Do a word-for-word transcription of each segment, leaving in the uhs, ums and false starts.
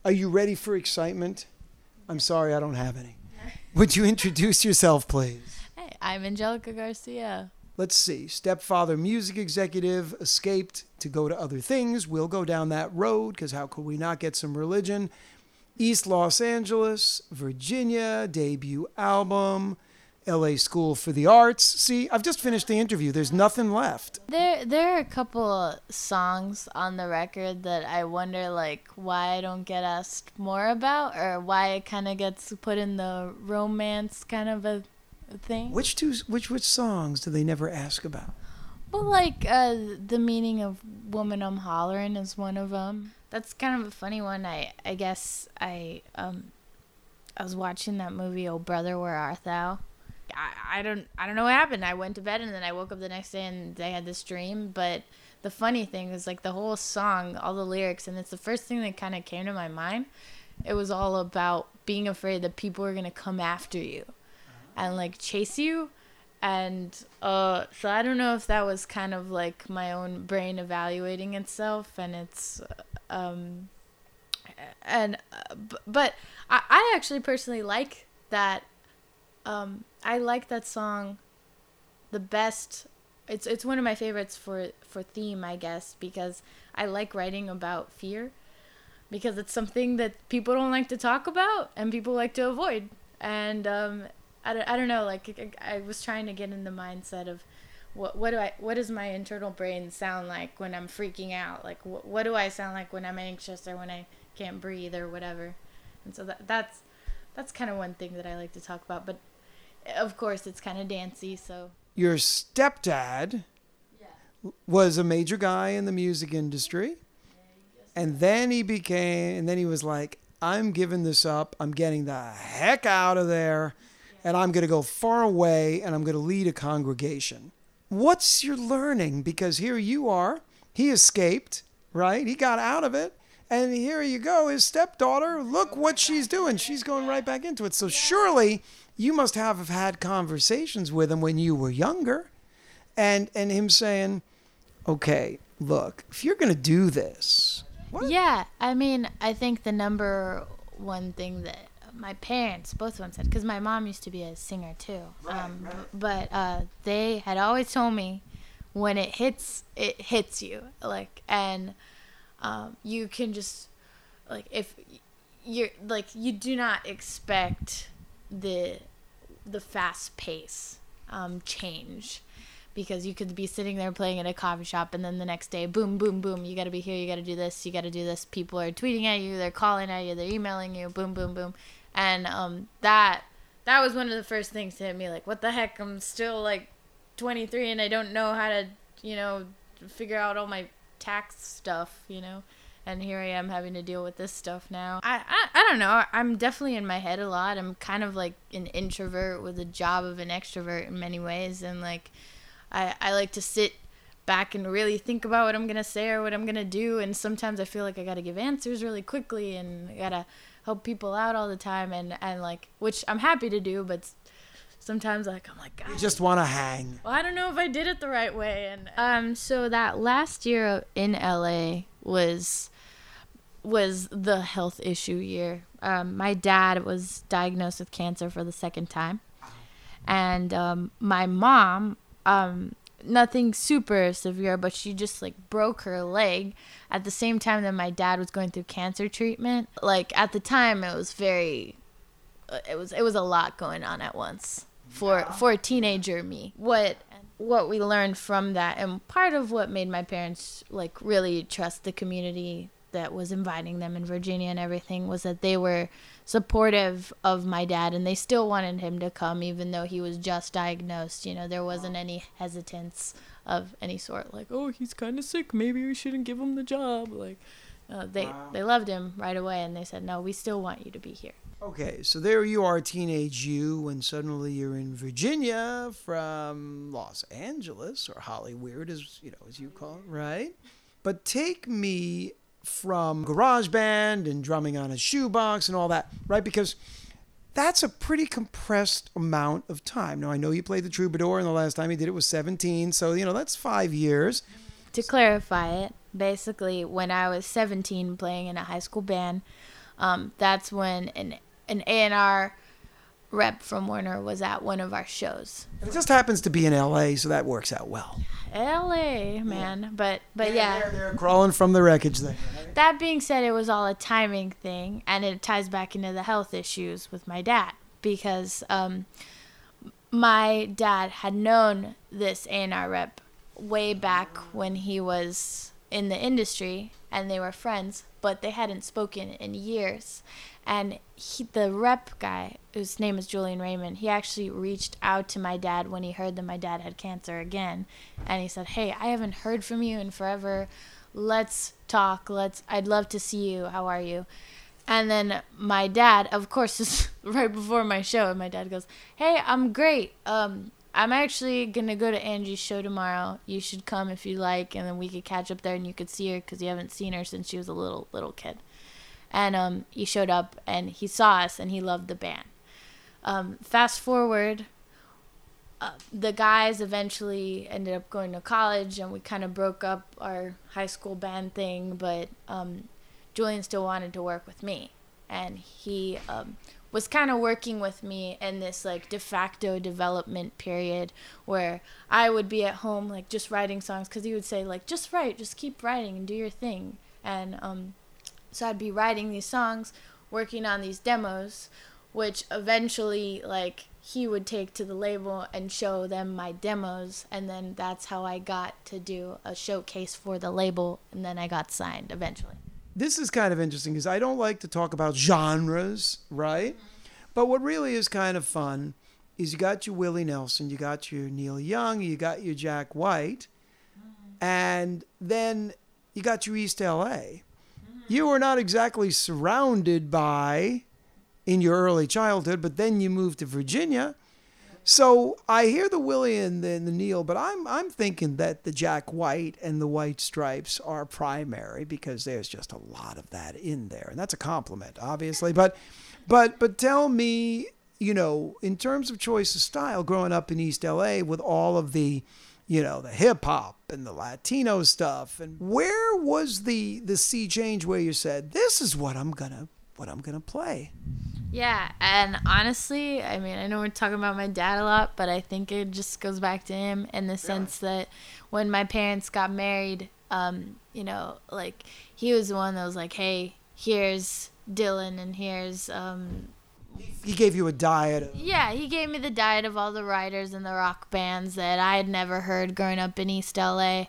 Are you ready for excitement? I'm sorry, I don't have any. Would you introduce yourself, please? Hey, I'm Angelica Garcia. Let's see. Stepfather music executive, escaped to go to other things. We'll go down that road because how could we not get some religion? East Los Angeles, Virginia, debut album, L A School for the Arts. See, I've just finished the interview. There's nothing left. There there are a couple songs on the record that I wonder, like, why I don't get asked more about, or why it kind of gets put in the romance kind of a thing. Which two, which, which songs do they never ask about? Well, like, uh, The Meaning of Woman I'm Hollering is one of them. That's kind of a funny one. I, I guess I, um, I was watching that movie, Oh Brother, Where Art Thou? I, I don't I don't know what happened. I went to bed and then I woke up the next day and I had this dream. But the funny thing is, like, the whole song, all the lyrics, and it's the first thing that kind of came to my mind. It was all about being afraid that people were going to come after you and, like, chase you. And uh, so I don't know if that was kind of like my own brain evaluating itself. And it's, um, and, uh, b- but I, I actually personally like that. Um, I like that song the best. It's it's one of my favorites for, for theme, I guess, because I like writing about fear, because it's something that people don't like to talk about and people like to avoid. And um, I, don't, I don't know, like, I was trying to get in the mindset of what what do I what does my internal brain sound like when I'm freaking out? Like, what what do I sound like when I'm anxious or when I can't breathe or whatever? And so that that's that's kind of one thing that I like to talk about, but of course, it's kind of dancey, so. Your stepdad yeah. was a major guy in the music industry, yeah, and then he became, and then he was like, I'm giving this up. I'm getting the heck out of there, yeah. and I'm going to go far away, and I'm going to lead a congregation. What's your learning? Because here you are. He escaped, right? He got out of it. And here you go, his stepdaughter. Look what she's doing. She's going right back into it. So surely you must have had conversations with him when you were younger, and and him saying, okay, look, if you're going to do this. What? Yeah, I mean, I think the number one thing that my parents, both of them said, because my mom used to be a singer too, right, um, right. but uh, they had always told me, when it hits, it hits you. Like, and um, you can just, like, if you're, like, you do not expect the the fast pace um, change, because you could be sitting there playing at a coffee shop and then the next day, boom, boom, boom, you got to be here, you got to do this, you got to do this. People are tweeting at you, they're calling at you, they're emailing you, boom, boom, boom. And um, that that was one of the first things to hit me, like, what the heck, I'm still, like, twenty-three and I don't know how to, you know, figure out all my tax stuff, you know. And here I am having to deal with this stuff now. I, I I don't know. I'm definitely in my head a lot. I'm kind of like an introvert with a job of an extrovert in many ways. And, like, I, I like to sit back and really think about what I'm going to say or what I'm going to do. And sometimes I feel like I got to give answers really quickly and I got to help people out all the time. And, and, like, which I'm happy to do, but sometimes, like, I'm like, God. You just want to hang. Well, I don't know if I did it the right way. And um, so that last year in L A was... was the health issue year. Um, my dad was diagnosed with cancer for the second time. And um, my mom, um, nothing super severe, but she just, like, broke her leg at the same time that my dad was going through cancer treatment. Like, at the time, it was very, it was it was a lot going on at once for, yeah. for a teenager me. What what we learned from that, and part of what made my parents, like, really trust the community that was inviting them in Virginia and everything, was that they were supportive of my dad, and they still wanted him to come even though he was just diagnosed. You know, there wasn't any hesitance of any sort, like, oh, he's kind of sick, maybe we shouldn't give him the job. Like, uh, they wow. they loved him right away, and they said, no, we still want you to be here. Okay, so there you are, teenage you, and suddenly you're in Virginia from Los Angeles, or Hollywood, as you know, as you call it, right? But take me from GarageBand and drumming on a shoebox and all that, right? Because that's a pretty compressed amount of time. Now, I know you played the Troubadour, and the last time you did it was seventeen, so, you know, that's five years. To clarify it, basically, when I was seventeen playing in a high school band, um, that's when an an A and R rep from Warner was at one of our shows. It just happens to be in L A, so that works out well. L A, man. Yeah. But but yeah. They're, they're crawling from the wreckage there. Right? That being said, it was all a timing thing, and it ties back into the health issues with my dad, because um, my dad had known this A and R rep way back when he was in the industry, and they were friends, but they hadn't spoken in years. And he, the rep guy, whose name is Julian Raymond, he actually reached out to my dad when he heard that my dad had cancer again. And he said, hey, I haven't heard from you in forever. Let's talk. Let's. I'd love to see you. How are you? And then my dad, of course, is right before my show, and my dad goes, hey, I'm great. Um, I'm actually going to go to Angie's show tomorrow. You should come if you like, and then we could catch up there and you could see her, because you haven't seen her since she was a little, little kid. And um, he showed up, and he saw us, and he loved the band. Um, fast forward, uh, the guys eventually ended up going to college, and we kind of broke up our high school band thing, but um, Julian still wanted to work with me. And he um, was kind of working with me in this, like, de facto development period where I would be at home, like, just writing songs, because he would say, like, just write, just keep writing and do your thing. And um So I'd be writing these songs, working on these demos, which eventually, like, he would take to the label and show them my demos. And then that's how I got to do a showcase for the label. And then I got signed eventually. This is kind of interesting because I don't like to talk about genres, right? Mm-hmm. But what really is kind of fun is you got your Willie Nelson, you got your Neil Young, you got your Jack White, mm-hmm. and then you got your East L A. You were not exactly surrounded by in your early childhood, but then you moved to Virginia. So I hear the Willie and the, the Neil, but I'm I'm thinking that the Jack White and the White Stripes are primary because there's just a lot of that in there, and that's a compliment, obviously. But but but tell me, you know, in terms of choice of style, growing up in East L A with all of the, you know, the hip hop and the Latino stuff, and where was the the sea change where you said, this is what I'm gonna what I'm gonna play? Yeah, and honestly, I mean, I know we're talking about my dad a lot, but I think it just goes back to him in the sense yeah. that when my parents got married, um, you know, like, he was the one that was like, hey, here's Dylan and here's um he gave you a diet of... Yeah, he gave me the diet of all the writers and the rock bands that I had never heard growing up in East L A.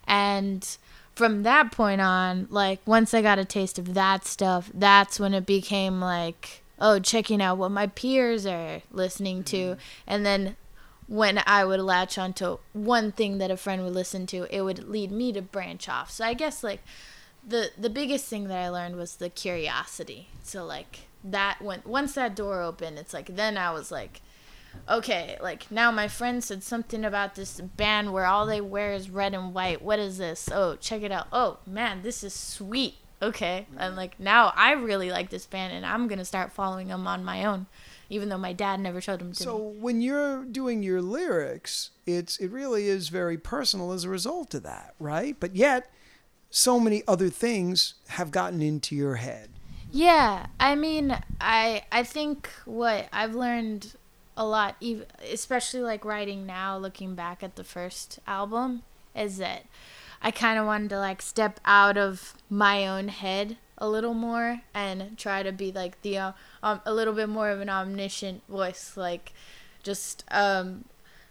And from that point on, like, once I got a taste of that stuff, that's when it became like, oh, checking out what my peers are listening to. Mm-hmm. And then when I would latch onto one thing that a friend would listen to, it would lead me to branch off. So I guess, like, the the biggest thing that I learned was the curiosity. So, like, that went, once that door opened, it's like, then I was like, okay, like, now my friend said something about this band where all they wear is red and white. What is this? Oh, check it out. Oh, man, this is sweet. Okay. And, like, now I really like this band, and I'm going to start following them on my own, even though my dad never showed them to so me. So when you're doing your lyrics, it's it really is very personal as a result of that, right? But yet, so many other things have gotten into your head. Yeah, I mean, I I think what I've learned a lot, especially like writing now, looking back at the first album, is that I kind of wanted to like step out of my own head a little more and try to be like the uh, um, a little bit more of an omniscient voice, like just um,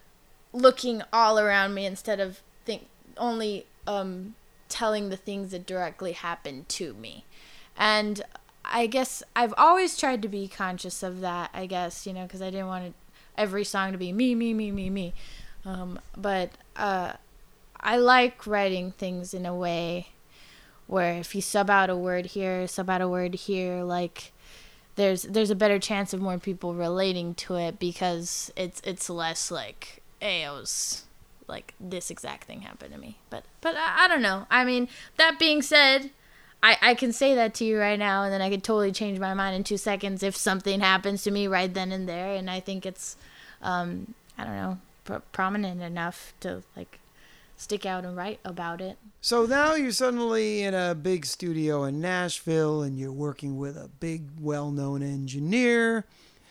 looking all around me instead of think only um, telling the things that directly happened to me. And I guess I've always tried to be conscious of that, I guess, you know, because I didn't want it, every song to be me, me, me, me, me. Um, but uh, I like writing things in a way where if you sub out a word here, sub out a word here, like there's there's a better chance of more people relating to it because it's it's less like, hey, I was like this exact thing happened to me. But but I, I don't know. I mean, that being said, I, I can say that to you right now, and then I could totally change my mind in two seconds if something happens to me right then and there. And I think it's, um, I don't know, pr- prominent enough to, like, stick out and write about it. So now you're suddenly in a big studio in Nashville and you're working with a big, well-known engineer.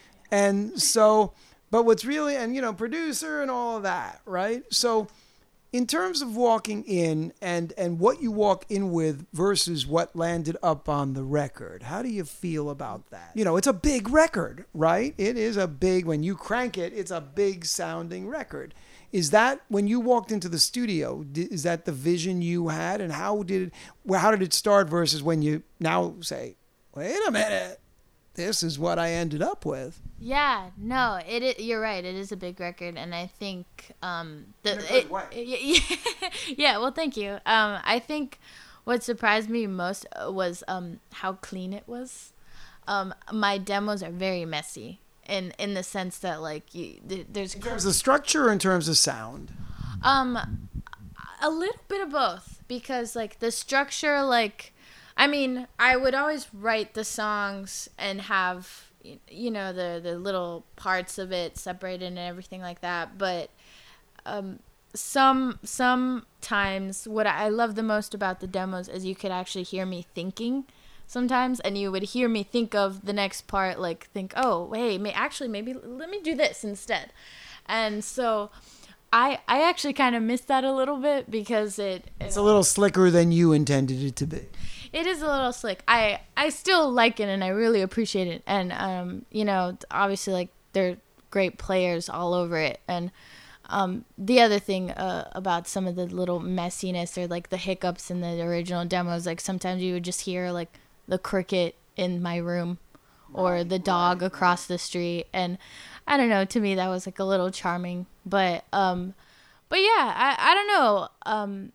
And so, but what's really, and you know, producer and all of that, right? So in terms of walking in and, and what you walk in with versus what landed up on the record, how do you feel about that? You know, it's a big record, right? It is a big, when you crank it, it's a big sounding record. Is that when you walked into the studio, is that the vision you had? And how did it, well, how did it start versus when you now say, wait a minute, this is what I ended up with? Yeah, no, it, it you're right. It is a big record, and I think um, the in a good it, way. Yeah, yeah. Well, thank you. Um, I think what surprised me most was um, how clean it was. Um, my demos are very messy, in in the sense that like you, there's in terms of structure or in terms of sound. Um, a little bit of both, because like the structure, like, I mean, I would always write the songs and have, you know, the, the little parts of it separated and everything like that. But um, some sometimes what I love the most about the demos is you could actually hear me thinking sometimes, and you would hear me think of the next part, like think, oh, hey, may, actually, maybe let me do this instead. And so I I actually kind of miss that a little bit because it... It's a little slicker than you intended it to be. It is a little slick. I, I still like it, and I really appreciate it. And, um, you know, obviously, like, they're great players all over it. And um, the other thing uh, about some of the little messiness or, like, the hiccups in the original demos, like, sometimes you would just hear, like, the cricket in my room or right, the dog right, across right. the street. And I don't know, to me, that was, like, a little charming. But, um, but yeah, I, I don't know. Um,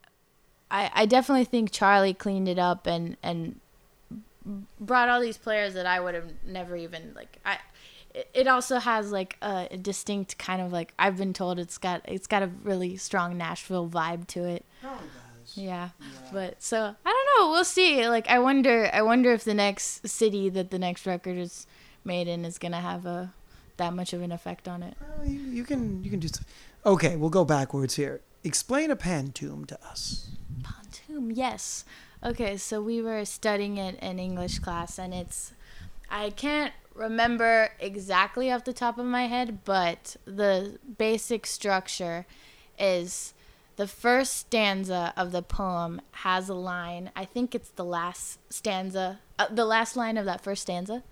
I, I definitely think Charlie cleaned it up and, and brought all these players that I would have never even, like, I, it also has like a, a distinct kind of like, I've been told it's got, it's got a really strong Nashville vibe to it. Oh, it does. Yeah. yeah. But so I don't know. We'll see. Like, I wonder, I wonder if the next city that the next record is made in is going to have a, that much of an effect on it. Well, you, you can, you can do some. Okay. We'll go backwards here. Explain a pantoum to us. Pantoum, yes. Okay, so we were studying it in English class, and it's, I can't remember exactly off the top of my head, but the basic structure is the first stanza of the poem has a line. I think it's the last stanza, uh, the last line of that first stanza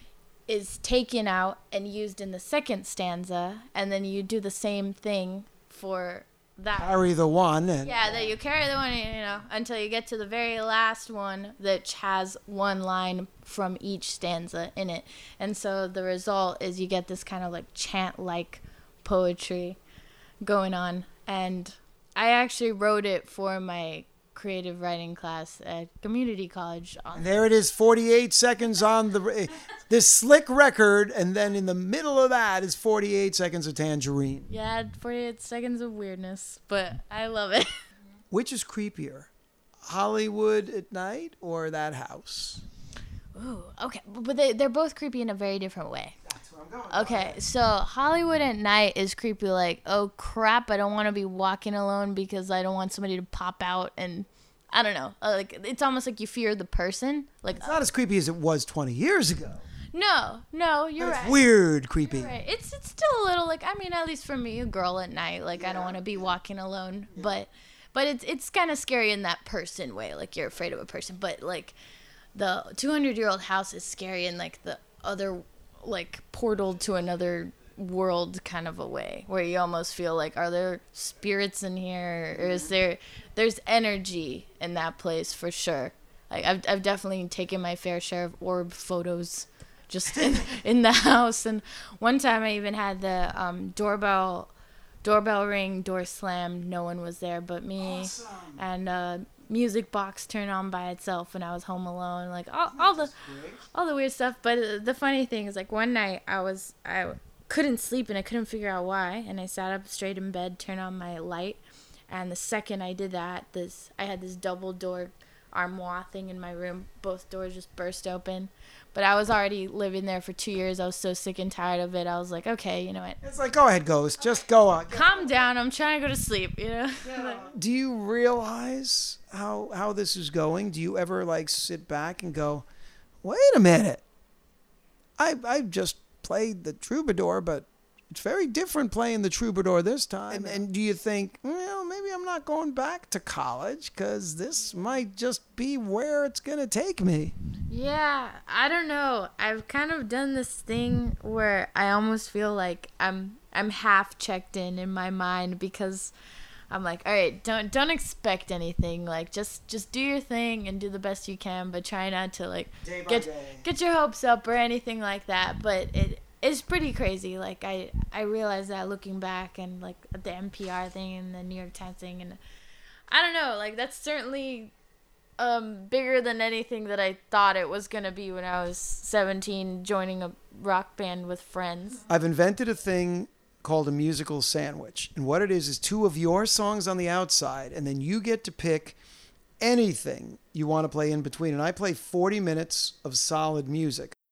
is taken out and used in the second stanza, and then you do the same thing for that. Carry the one. And yeah, that you carry the one, you know, until you get to the very last one that has one line from each stanza in it. And so the result is you get this kind of like chant-like poetry going on. And I actually wrote it for my creative writing class at community college. And there it is, forty-eight seconds on the this slick record, and then in the middle of that is forty-eight seconds of Tangerine. Yeah, forty-eight seconds of weirdness, but I love it. Which is creepier, Hollywood at Night or That House? Ooh, okay, but they, they're both creepy in a very different way. That's where I'm going. Okay, so Hollywood at Night is creepy like, oh crap, I don't want to be walking alone because I don't want somebody to pop out and, I don't know, uh, like it's almost like you fear the person. Like it's not as creepy as it was twenty years ago. No, no, you're it's right. It's weird creepy. You're right. It's it's still a little like, I mean, at least for me, a girl at night, like yeah. I don't want to be walking alone, yeah. but but it's it's kind of scary in that person way, like you're afraid of a person, but like the two hundred year old house is scary in like the other like portal to another world kind of a way, where you almost feel like, are there spirits in here, or is there there's energy in that place for sure. Like I've I've definitely taken my fair share of orb photos just in, in the house, and one time I even had the um, doorbell doorbell ring, door slam, no one was there but me. Awesome. And uh music box turn on by itself when I was home alone, like all, all the all the weird stuff. But the funny thing is, like one night I was I couldn't sleep and I couldn't figure out why, and I sat up straight in bed, turned on my light, and the second I did that, this I had this double door armoire thing in my room. Both doors just burst open. But I was already living there for two years. I was so sick and tired of it. I was like, okay, you know what? It's like, go ahead, Ghost. Just go on. Calm down. I'm trying to go to sleep, you know? Yeah. Do you realize how how this is going? Do you ever, like, sit back and go, wait a minute. I I just played the Troubadour, but it's very different playing the Troubadour this time. And, and do you think, well, maybe I'm not going back to college because this might just be where it's going to take me? Yeah, I don't know. I've kind of done this thing where I almost feel like I'm I'm half checked in in my mind because I'm like, all right, don't don't expect anything. Like just just do your thing and do the best you can, but try not to like get day. get your hopes up or anything like that. But it it's pretty crazy. Like I I realize that looking back and like the N P R thing and the New York Times thing, and I don't know, like that's certainly um bigger than anything that I thought it was gonna be when I was seventeen, joining a rock band with friends. I've invented a thing called a musical sandwich, and what it is is two of your songs on the outside, and then you get to pick anything you want to play in between. And I play forty minutes of solid music.